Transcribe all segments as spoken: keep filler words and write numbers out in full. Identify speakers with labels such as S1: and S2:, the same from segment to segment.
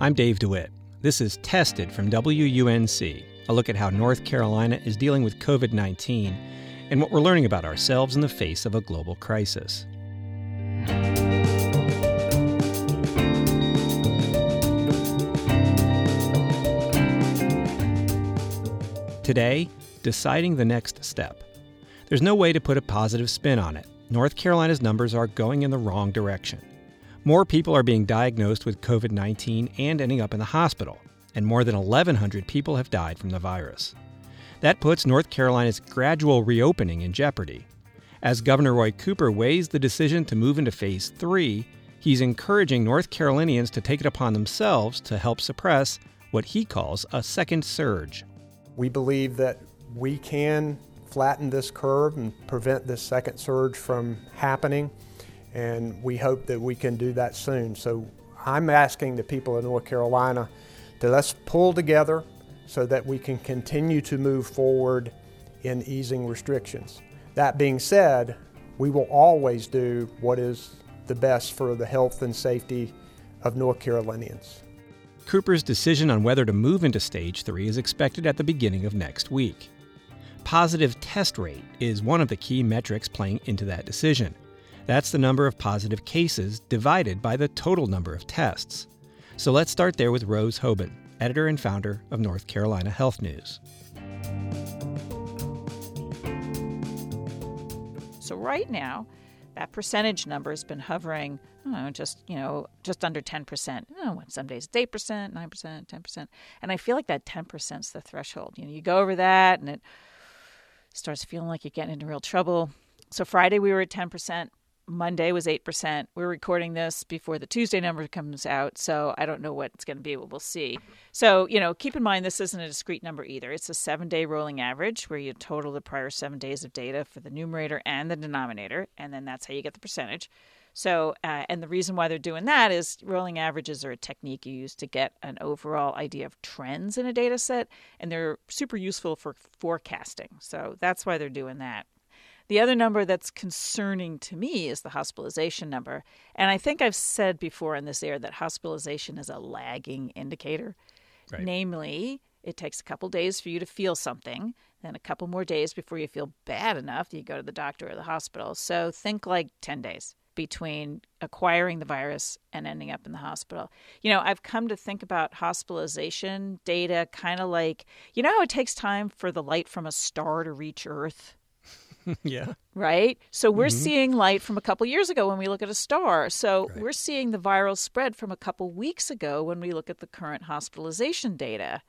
S1: I'm Dave DeWitt. This is Tested from W U N C, a look at how North Carolina is dealing with covid nineteen and what we're learning about ourselves in the face of a global crisis. Today, deciding the next step. There's no way to put a positive spin on it. North Carolina's numbers are going in the wrong direction. More people are being diagnosed with covid nineteen and ending up in the hospital, and more than eleven hundred people have died from the virus. That puts North Carolina's gradual reopening in jeopardy. As Governor Roy Cooper weighs the decision to move into phase three, he's encouraging North Carolinians to take it upon themselves to help suppress what he calls a second surge.
S2: We believe that we can flatten this curve and prevent this second surge from happening, and we hope that we can do that soon. So I'm asking the people of North Carolina to let's pull together so that we can continue to move forward in easing restrictions. That being said, we will always do what is the best for the health and safety of North Carolinians.
S1: Cooper's decision on whether to move into stage three is expected at the beginning of next week. Positive test rate is one of the key metrics playing into that decision. That's the number of positive cases divided by the total number of tests. So let's start there with Rose Hoban, editor and founder of North Carolina Health News.
S3: So right now, that percentage number has been hovering, I don't know, just, you know, just under ten percent. You know, some days it's eight percent, nine percent, ten percent. And I feel like that ten percent is the threshold. You know, you go over that and it starts feeling like you're getting into real trouble. So Friday we were at ten percent. Monday was eight percent. We're recording this before the Tuesday number comes out, so I don't know what it's going to be, but we'll see. So, you know, keep in mind this isn't a discrete number either. It's a seven-day rolling average where you total the prior seven days of data for the numerator and the denominator, and then that's how you get the percentage. So, uh, and the reason why they're doing that is rolling averages are a technique you use to get an overall idea of trends in a data set, and they're super useful for forecasting. So that's why they're doing that. The other number that's concerning to me is the hospitalization number. And I think I've said before in this air that hospitalization is a lagging indicator. Right. Namely, it takes a couple days for you to feel something, then a couple more days before you feel bad enough that you go to the doctor or the hospital. So think like ten days between acquiring the virus and ending up in the hospital. You know, I've come to think about hospitalization data kind of like, you know how it takes time for the light from a star to reach Earth?
S1: Yeah.
S3: Right? So we're
S1: Mm-hmm.
S3: seeing light from a couple years ago when we look at a star. So
S1: Right.
S3: we're seeing the viral spread from a couple weeks ago when we look at the current hospitalization data.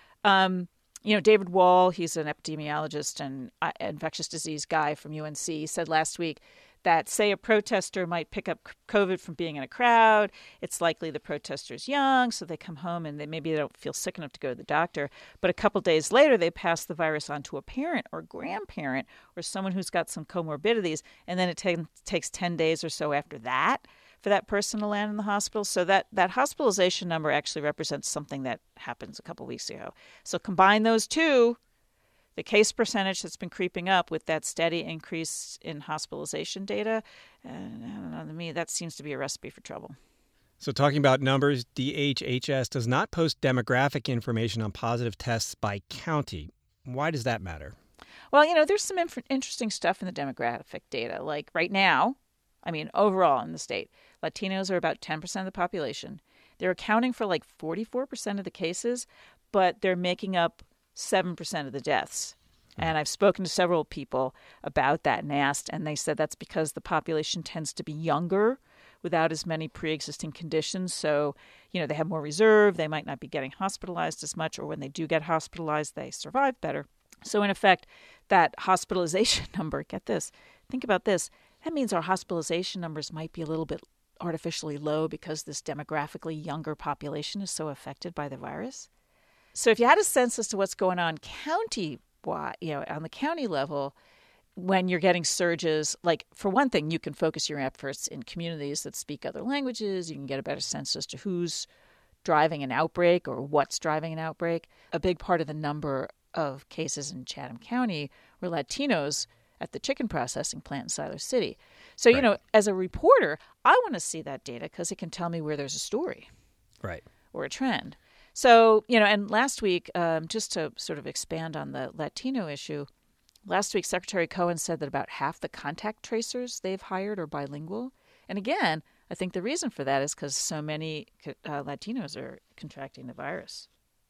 S3: Um, you know, David Wall, he's an epidemiologist and uh, infectious disease guy from U N C, said last week that, say, a protester might pick up COVID from being in a crowd. It's likely the protester's young, so they come home and they maybe they don't feel sick enough to go to the doctor. But a couple days later, they pass the virus on to a parent or grandparent or someone who's got some comorbidities, and then it ta- takes ten days or so after that for that person to land in the hospital. So that, that hospitalization number actually represents something that happens a couple weeks ago. So combine those two, the case percentage that's been creeping up with that steady increase in hospitalization data, and I don't know, to me, that seems to be a recipe for trouble.
S1: So talking about numbers, D H H S does not post demographic information on positive tests by county. Why does that matter?
S3: Well, you know, there's some inf- interesting stuff in the demographic data. Like right now, I mean, overall in the state, Latinos are about ten percent of the population. They're accounting for like forty-four percent of the cases, but they're making up seven percent of the deaths. And I've spoken to several people about that and asked, and they said that's because the population tends to be younger without as many pre-existing conditions. So, you know, they have more reserve. They might not be getting hospitalized as much, or when they do get hospitalized, they survive better. So in effect, that hospitalization number, get this, think about this, that means our hospitalization numbers might be a little bit artificially low because this demographically younger population is so affected by the virus. So if you had a sense as to what's going on county-wide, you know, on the county level, when you're getting surges, like for one thing, you can focus your efforts in communities that speak other languages. You can get a better sense as to who's driving an outbreak or what's driving an outbreak. A big part of the number of cases in Chatham County were Latinos at the chicken processing plant in Siler City. So, right. you know, as a reporter, I want to see that data because it can tell me where there's a story.
S1: Right.
S3: or a trend. So, you know, and last week, um, just to sort of expand on the Latino issue, last week Secretary Cohen said that about half the contact tracers they've hired are bilingual. And again, I think the reason for that is because so many uh, Latinos are contracting the virus.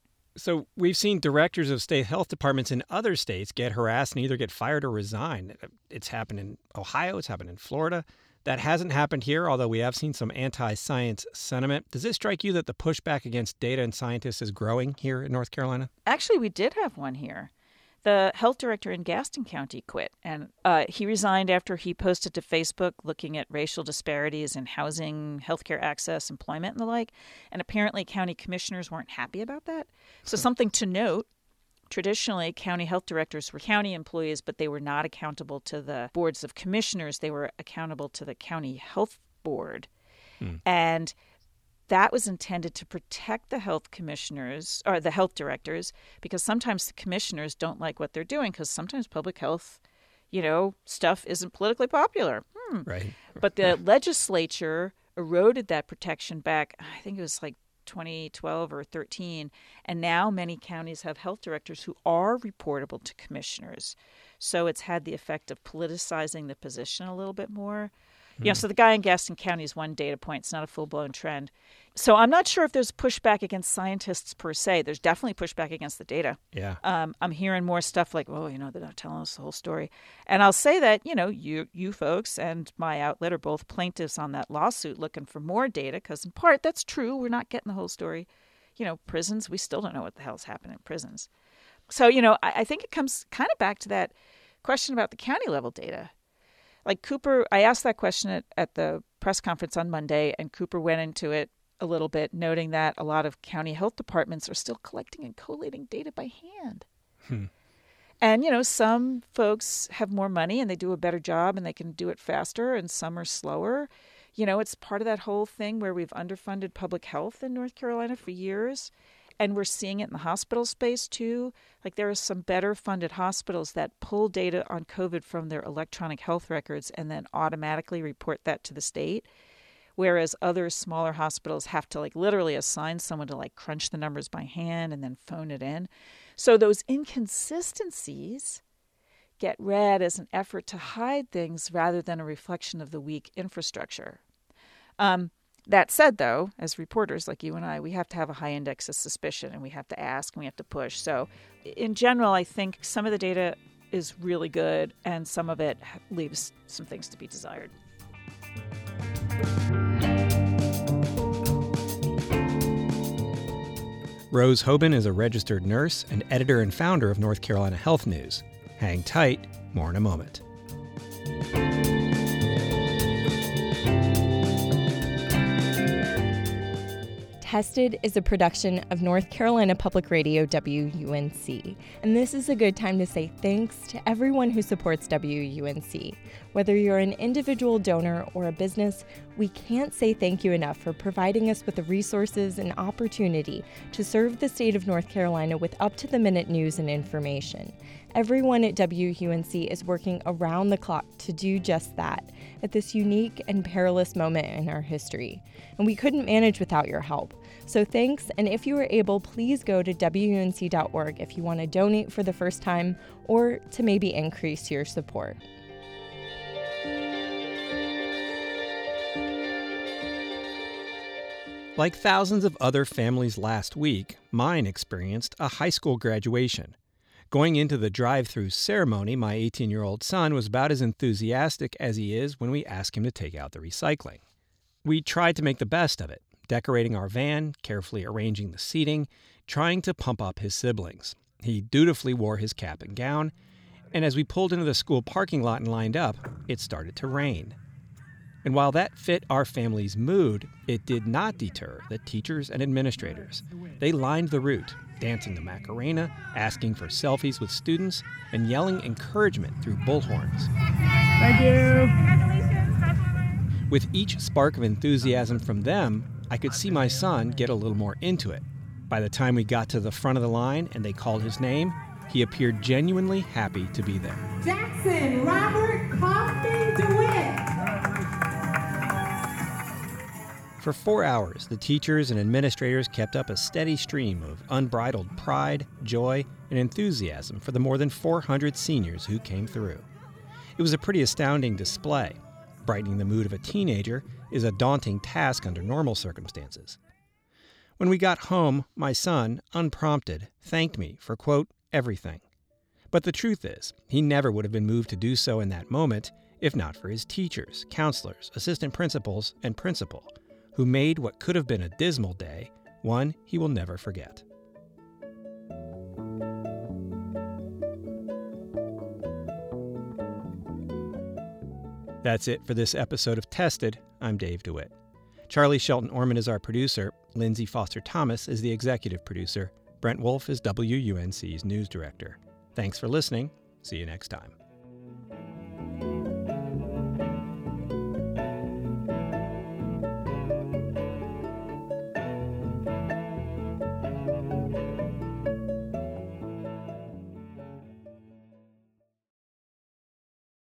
S1: So we've seen directors of state health departments in other states get harassed and either get fired or resign. It's happened in Ohio. It's happened in Florida. That hasn't happened here, although we have seen some anti-science sentiment. Does it strike you that the pushback against data and scientists is growing here in North Carolina?
S3: Actually, we did have one here. The health director in Gaston County quit, and uh, he resigned after he posted to Facebook looking at racial disparities in housing, healthcare access, employment, and the like. And apparently county commissioners weren't happy about that. So something to note, traditionally county health directors were county employees, but they were not accountable to the boards of commissioners. They were accountable to the county health board. Hmm. And that was intended to protect the health commissioners or the health directors, because sometimes the commissioners don't like what they're doing because sometimes public health, you know, stuff isn't politically popular. Hmm.
S1: Right.
S3: But the legislature eroded that protection back, I think it was like twenty twelve or thirteen. And now many counties have health directors who are reportable to commissioners. So it's had the effect of politicizing the position a little bit more. Yeah, so the guy in Gaston County is one data point. It's not a full-blown trend. So I'm not sure if there's pushback against scientists per se. There's definitely pushback against the data.
S1: Yeah.
S3: Um, I'm hearing more stuff like, oh, you know, they're not telling us the whole story. And I'll say that, you know, you you folks and my outlet are both plaintiffs on that lawsuit looking for more data because in part that's true. We're not getting the whole story. You know, prisons, we still don't know what the hell's happening in prisons. So, you know, I, I think it comes kind of back to that question about the county level data. Like Cooper, I asked that question at, at the press conference on Monday, and Cooper went into it a little bit, noting that a lot of county health departments are still collecting and collating data by hand. Hmm. And, you know, some folks have more money and they do a better job and they can do it faster, and some are slower. You know, it's part of that whole thing where we've underfunded public health in North Carolina for years. And we're seeing it in the hospital space, too. Like there are some better funded hospitals that pull data on COVID from their electronic health records and then automatically report that to the state. Whereas other smaller hospitals have to like literally assign someone to like crunch the numbers by hand and then phone it in. So those inconsistencies get read as an effort to hide things rather than a reflection of the weak infrastructure. Um, That said, though, as reporters like you and I, we have to have a high index of suspicion and we have to ask and we have to push. So in general, I think some of the data is really good and some of it leaves some things to be desired.
S1: Rose Hoban is a registered nurse and editor and founder of North Carolina Health News. Hang tight, more in a moment.
S4: Tested is a production of North Carolina Public Radio W U N C, and this is a good time to say thanks to everyone who supports W U N C. Whether you're an individual donor or a business, we can't say thank you enough for providing us with the resources and opportunity to serve the state of North Carolina with up-to-the-minute news and information. Everyone at W U N C is working around the clock to do just that at this unique and perilous moment in our history. And we couldn't manage without your help. So thanks, and if you are able, please go to W U N C dot org if you want to donate for the first time or to maybe increase your support.
S1: Like thousands of other families last week, mine experienced a high school graduation. Going into the drive-through ceremony, my eighteen-year-old son was about as enthusiastic as he is when we ask him to take out the recycling. We tried to make the best of it, decorating our van, carefully arranging the seating, trying to pump up his siblings. He dutifully wore his cap and gown, and as we pulled into the school parking lot and lined up, it started to rain. And while that fit our family's mood, it did not deter the teachers and administrators. They lined the route, dancing the Macarena, asking for selfies with students, and yelling encouragement through bullhorns.
S5: Thank you.
S1: With each spark of enthusiasm from them, I could see my son get a little more into it. By the time we got to the front of the line and they called his name, he appeared genuinely happy to be there.
S5: Jackson Robert Kaufman DeWitt.
S1: For four hours, the teachers and administrators kept up a steady stream of unbridled pride, joy, and enthusiasm for the more than four hundred seniors who came through. It was a pretty astounding display. Brightening the mood of a teenager is a daunting task under normal circumstances. When we got home, my son, unprompted, thanked me for, quote, everything. But the truth is, he never would have been moved to do so in that moment if not for his teachers, counselors, assistant principals, and principal, who made what could have been a dismal day one he will never forget. That's it for this episode of Tested. I'm Dave DeWitt. Charlie Shelton Orman is our producer. Lindsay Foster Thomas is the executive producer. Brent Wolf is W U N C's news director. Thanks for listening. See you next time.